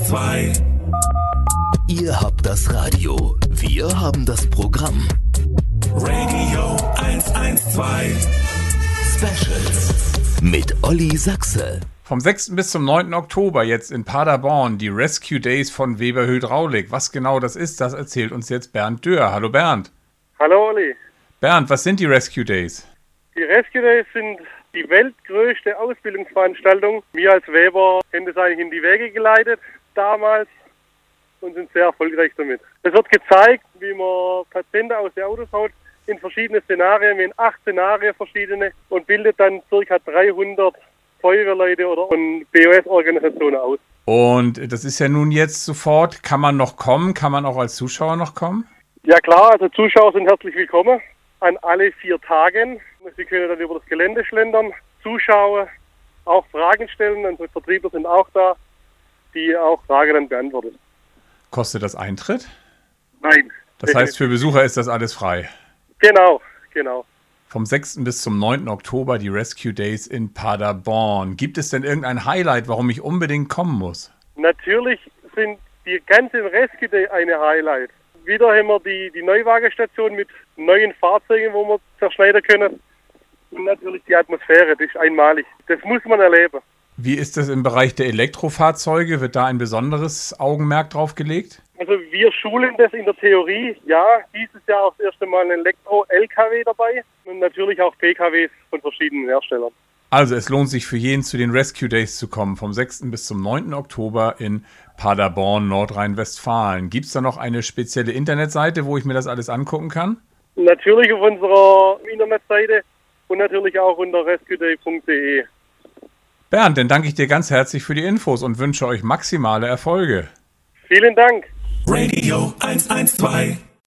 112. Ihr habt das Radio, wir haben das Programm. Radio 112. Specials mit Olli Sachse. Vom 6. bis zum 9. Oktober jetzt in Paderborn die Rescue Days von Weber Hydraulik. Was genau das ist, das erzählt uns jetzt Bernd Dörr. Hallo Bernd. Hallo Olli. Bernd, was sind die Rescue Days? Die Rescue Days sind die weltgrößte Ausbildungsveranstaltung. Wir als Weber haben das eigentlich in die Wege geleitet damals und sind sehr erfolgreich damit. Es wird gezeigt, wie man Patienten aus den Autos haut in verschiedene Szenarien, in 8 Szenarien verschiedene und bildet dann ca. 300 Feuerwehrleute oder BOS-Organisationen aus. Und das ist ja nun jetzt sofort, kann man noch kommen? Kann man auch als Zuschauer noch kommen? Ja klar, also Zuschauer sind herzlich willkommen an alle 4 Tagen. Sie können dann über das Gelände schlendern, zuschauen, auch Fragen stellen. Unsere Vertriebler sind auch da, die auch Fragen dann beantworten. Kostet das Eintritt? Nein. Das heißt, für Besucher ist das alles frei? Genau. Vom 6. bis zum 9. Oktober die Rescue Days in Paderborn. Gibt es denn irgendein Highlight, warum ich unbedingt kommen muss? Natürlich sind die ganzen Rescue Day eine Highlight. Wieder haben wir die Neuwagenstation mit neuen Fahrzeugen, wo wir zerschneiden können. Und natürlich die Atmosphäre, das ist einmalig. Das muss man erleben. Wie ist das im Bereich der Elektrofahrzeuge? Wird da ein besonderes Augenmerk drauf gelegt? Also wir schulen das in der Theorie. Ja, dieses Jahr auch das erste Mal ein Elektro-LKW dabei und natürlich auch PKWs von verschiedenen Herstellern. Also es lohnt sich für jeden, zu den Rescue Days zu kommen, vom 6. bis zum 9. Oktober in Paderborn, Nordrhein-Westfalen. Gibt es da noch eine spezielle Internetseite, wo ich mir das alles angucken kann? Natürlich auf unserer Internetseite und natürlich auch unter rescueday.de. Bernd, dann danke ich dir ganz herzlich für die Infos und wünsche euch maximale Erfolge. Vielen Dank. Radio 112.